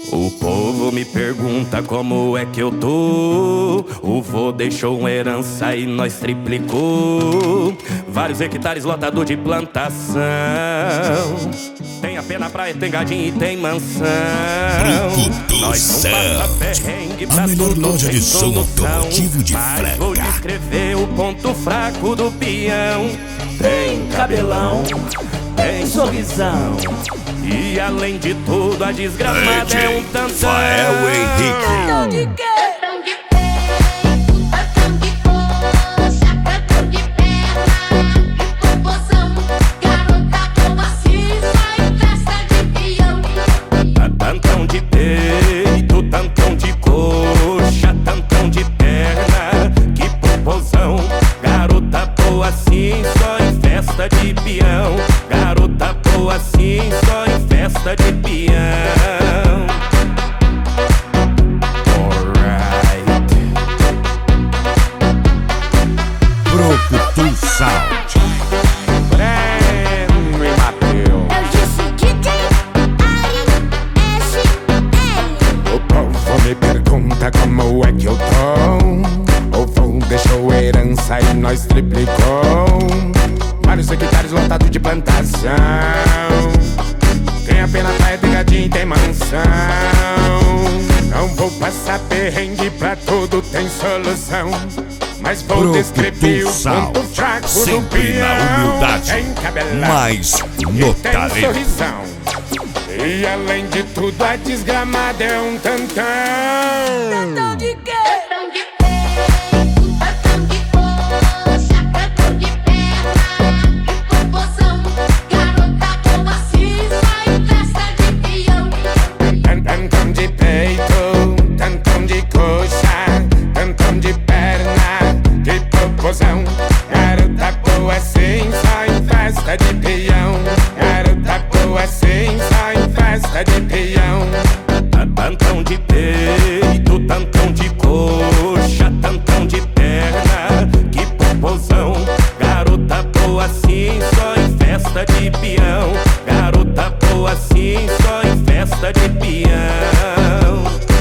O povo me pergunta como é que eu tô. O vô deixou uma herança e nós triplicou. Vários hectares lotado de plantação. Tem a pé na praia, tem gadinho e tem mansão. Nós não passa perrengue pra a melhor tudo, loja tem de som solução. automotivo de Mas vou Franca. descrever o ponto fraco do peão. Tem cabelão, tem sorrisão. E além de tudo, a desgramada é um tantão. Fael Henrique. Tantão de peito, tantão de coxa, tantão de perna, que popozão. Garota boa assim, só em festa de peão. Garota boa assim, só em festa de peão. Alright. Brucutu Sound. Breno e Mateus. Eu disse DJ Ari SL. O povo me pergunta como é que eu tô. O vô deixou herança e nós triplicou. Vários hectares lotados de plantação. Tem a pena praia, tem gadinho e tem mansão. Não vou passar perrengue, pra tudo tem solução. Mas vou descrever o ponto fraco do sempre na peão. humildade, Tem cabelão mas e no tem talento. sorrisão. E além de tudo, a desgramada é um tantão. Tantão de quê? Tantão de peito, tantão de coxa, tantão de perna, que popozão. Garota boa assim, só em festa de peão. Garota boa assim, só em festa de peão. Tantão de peito, tantão de coxa, tantão de perna, que popozão. Garota boa assim, só em festa de peão. Garota boa assim, só em festa de peão.